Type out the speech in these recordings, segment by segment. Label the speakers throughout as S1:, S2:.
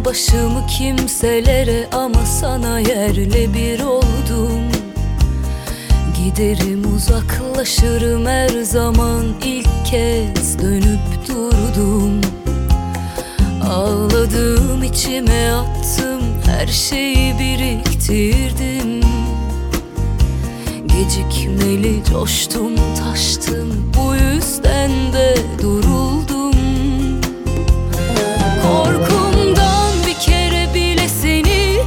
S1: başımı kimselere ama sana yerle bir oldum. Giderim uzaklaşırım her zaman, ilk kez dönüp durdum. Ağladım, içime attım, her şeyi biriktirdim. Gecikmeli coştum, taştım, bu yüzden de duruldum. Korkumdan bir kere bile seni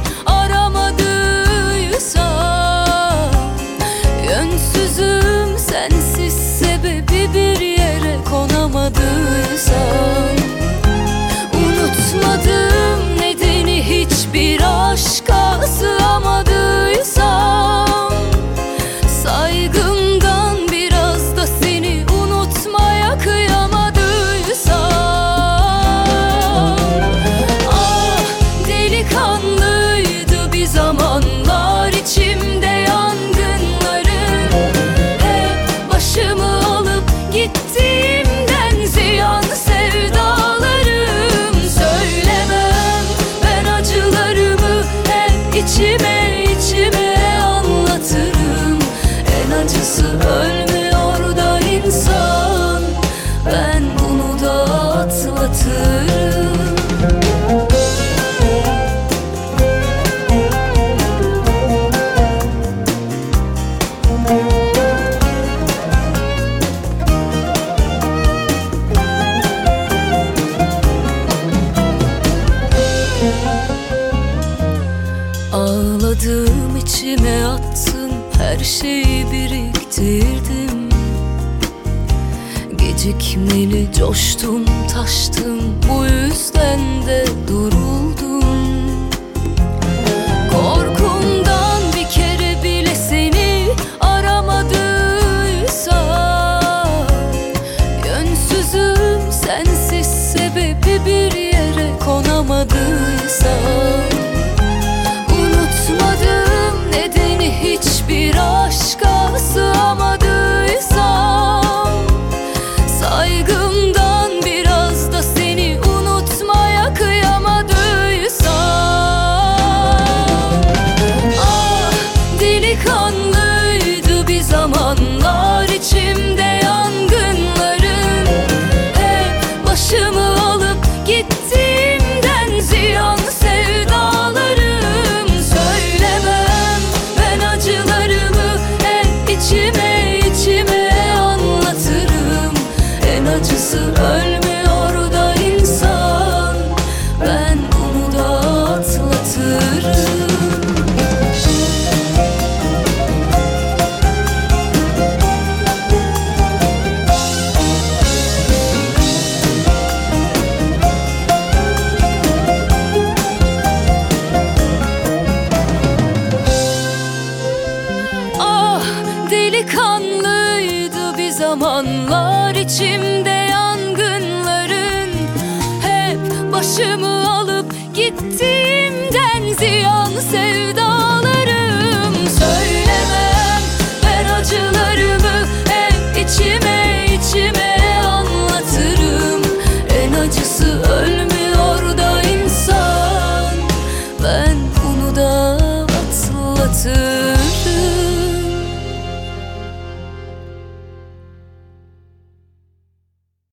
S1: aramadıysam, yönsüzüm sensiz sebebi bir yere konamadıysam, unutmadım nedeni hiçbir aşka sığamadıysam, saygımdan biraz da seni unutmaya kıyamadıysam, ah delikanlıydı bir zamanlar içimde yangınların, hep başımı alıp gittiğimden ziyan sevdalarım. Söylemem ben acılarımı, hep içime içime anlatırım. En acısı ölmüyor da insan, ben bunu da atlatırım. Ağladım, içime attım, her şeyi biriktirdim. Gecikmeli coştum, taştım, bu yüzden de duruldum. Korkumdan bir kere bile seni aramadıysam, yönsüzüm sensiz sebebi bir yere konamadıysam, unutmadım nedeni hiçbir aşka sığamadıysam, saygımdan biraz da seni unutmaya kıyamadıysam, ah delikanlıydı bir zamanlar içimde yangınların, hep başımı alıp gittiğimden ziyan sevdalarım. Söylemem ben acılarımı, hep içime içime anlatırım. En acısı ölmüyor da insan, ben bunu da atlatırım. Ah delikanlıydı bir zamanlar içimde yangınların, hep başımı alıp gittiğimden ziyan sevdalarım.